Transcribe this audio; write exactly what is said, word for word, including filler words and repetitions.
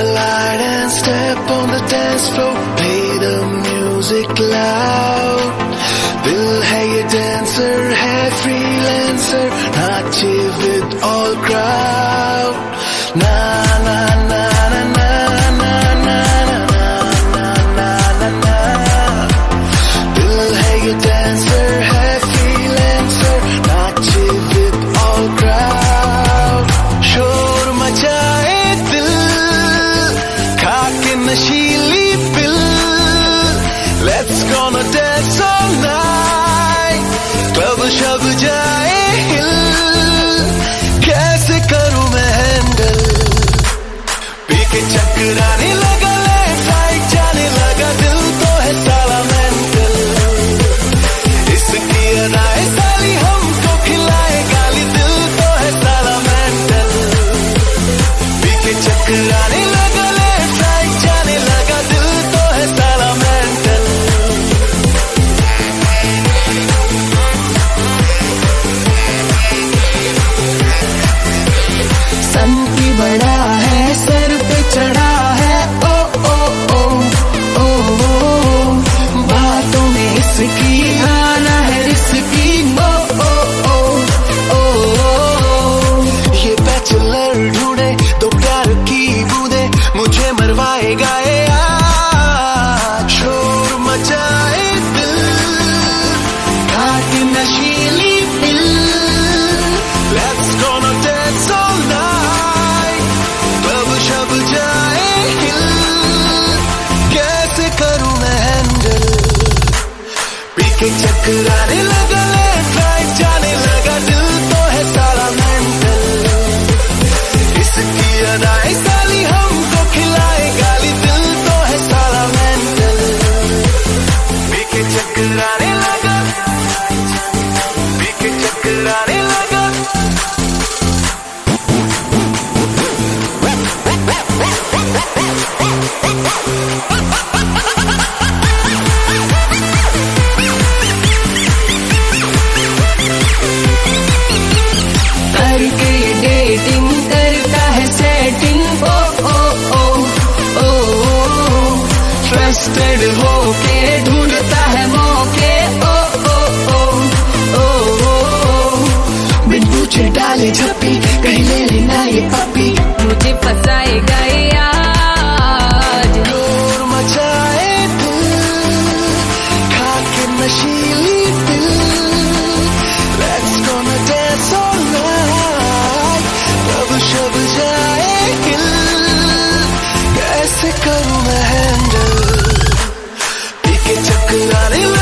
light and step on the dance floor. Play the music loud. दिल है ये dancer है freelancer. नाचे with all crowd. Na na na na na na na na na na na na. दिल है ये dancer है freelancer. नाचे with all crowd. शोर मचाए दिल खाके नशीली pill. Let's gonna dance all night. Club शब जाए हिल. कैसे करूं मैं हैंडल. पी के चक्राने लगा लेफ्ट राइट जाने लगा. दिल तो है साला मेंटल. इसकी अदाएं साली हमको खिलाए गाली. दिल तो है साला मेंटल. पी के चक्राने लगा लेफ्ट राइट जाने लगा. दिल तो है साला मेंटल. सन की बड़ा है सर पे चढ़ा है. ओ ओ ओ ओ ओ बातों में इसकी आना है रिस्की. ओ ओ ओ ओ ये बैचलर ढूंढे तो प्यार की बूंदे मुझे मरवाएगा ये आज. शोर मचाए दिल खाके नशीली pill. Let's gonna dance all night. Club शब जाए हिल. कैसे करूं मैं हैंडल. पी के चक्राने लगा लेफ्ट राइट जाने लगा. दिल तो है साला मेंटल. इसकी अदाएं साली हमको खिलाए गाली. दिल तो है साला मेंटल. पी के चक्राने लगा. पी के चक्राने लगा. करके डेटिंग करता है सेटिंग. ओ ओ ओ ओ ट्रस्टेड होके ढूंढता है मौके. ओ ओ ओ ओ बिन पूछे डाले झप्पी. कहीं ले लेना ये पप्पी. मुझे फंसाएगा ये आज. शोर मचाए दिल खाके नशीली pill. Let's gonna dance all night. Club शब जाए हिल. कैसे करूं मैं हैंडल. पी के चक्राने